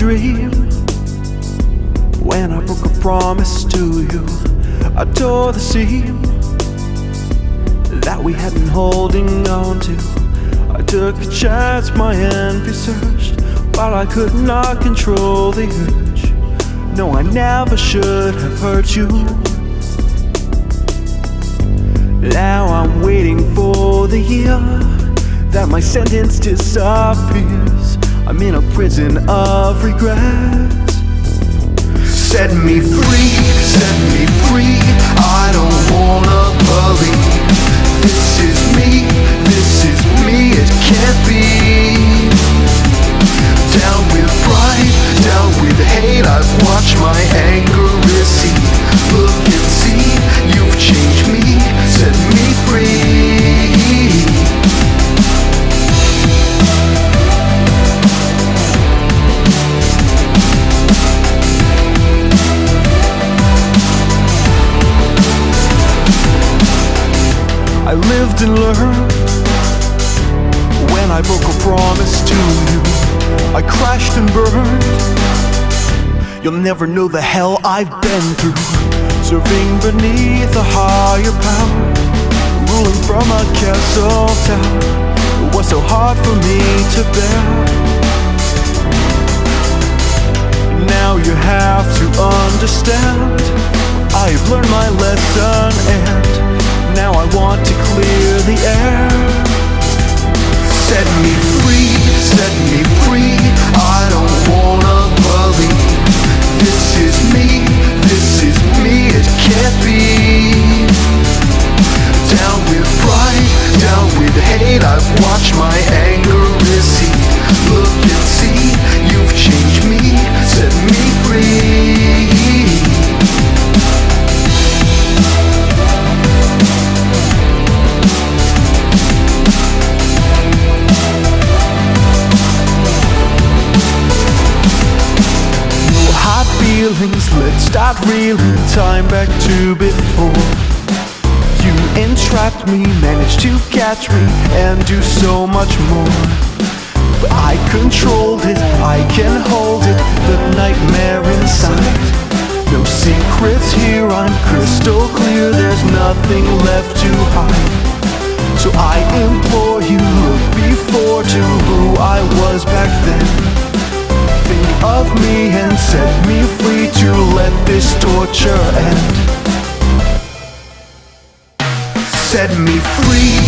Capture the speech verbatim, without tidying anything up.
dream when I broke a promise to you. I tore the seam that we had been holding on to. I took a chance, my envy surged, but I could not control the urge. No, I never should have hurt you. Now I'm waiting for the year that my sentence disappears. I'm in a prison of regrets. Set me free, set me free. I don't wanna believe this is me, this is me, it can't be. Down with pride, down with hate, I've watched my anger recede. Look and see, you've changed me, set me free. I lived and learned when I broke a promise to you. I crashed and burned. You'll never know the hell I've been through, serving beneath a higher power, ruling from a castle tower. It was so hard for me to bear. Now you have to understand, I've learned my lesson and now I want to clear the air. Set me free, set me free. I don't wanna believe this is me, this is me, it can't be. Down with pride, down with hate, I've watched my anger recede. Look and see, you've changed me, set me free. Feelings, let's start reeling time back to before. You entrapped me, managed to catch me, and do so much more. But I controlled it, I can hold it, the nightmare inside. No secrets here, I'm crystal clear, there's nothing left to hide. So I implore you, look before to who I was back then. Think of me and set me free to let this torture end. Set me free,